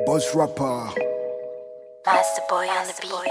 Boss rapper, Master boy on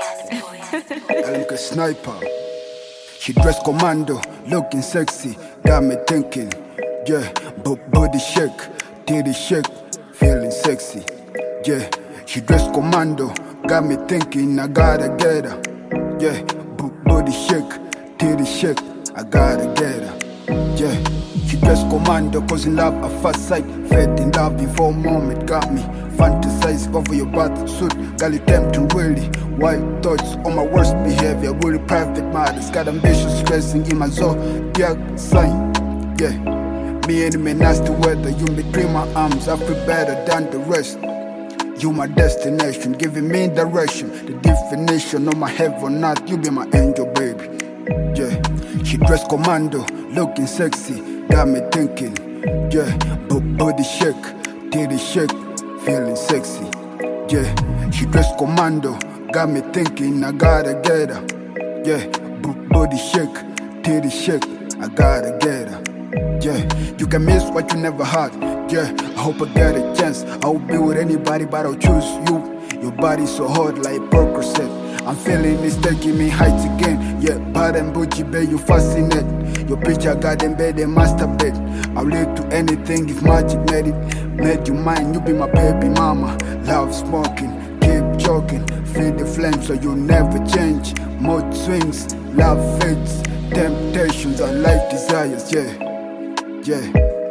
the beat. LMK sniper. She dressed commando, looking sexy, got me thinking. Yeah, body shake, titty shake, feeling sexy. Yeah, she dressed commando, got me thinking. I gotta get her. Yeah, body shake, titty shake, I gotta get her. Yeah, she dressed commando, cause in love at first sight, fed in love before moment got me. Fantasize over your bathsuit, got it tempting really. Wild thoughts on my worst behavior, really private matters. Got ambition stressing in my zodiac sign. Yeah, me and me nasty weather. You between my arms, I feel better than the rest. You my destination, giving me direction. The definition of my heaven, not you be my angel, baby. Yeah, she dressed commando, looking sexy, got me thinking. Yeah, body shake, titty shake, feeling sexy. Yeah, she dressed commando, got me thinking. I gotta get her. Yeah, body shake, titty shake, I gotta get her. Yeah, you can miss what you never had. Yeah, I hope I get a chance. I will be with anybody, but I'll choose you. Your body's so hot like Percocet. I'm feeling it's taking me heights again. Yeah, bad and bougie, babe, you fascinate. Your picture got them bed and masturbate. I'll live to anything if magic made you mine. You be my baby mama. Love smoking, keep joking. Feed the flame so you never change. Mood swings, love fades, temptations and life desires. Yeah, yeah,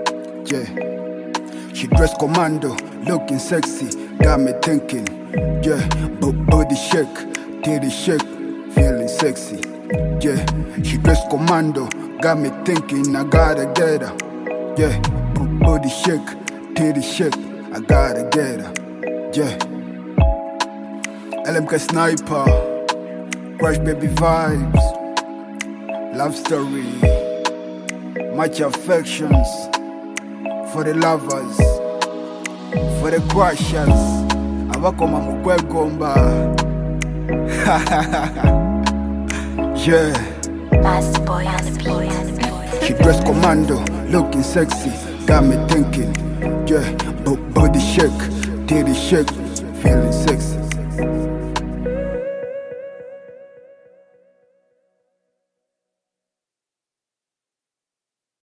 yeah. She dressed commando, looking sexy, got me thinking. Yeah, body shake, titty shake, feeling sexy. Yeah, she dressed commando, got me thinking. I gotta get her. Yeah, body shake, titty shake, I gotta get her. Yeah, LMK sniper, crush baby vibes, love story, much affections. For the lovers, for the crushers, abakoma mukwegomba. Yeah, Master boy on the beat. she dressed commando, looking sexy, got me thinking. Yeah, body shake, titty shake, feeling sexy.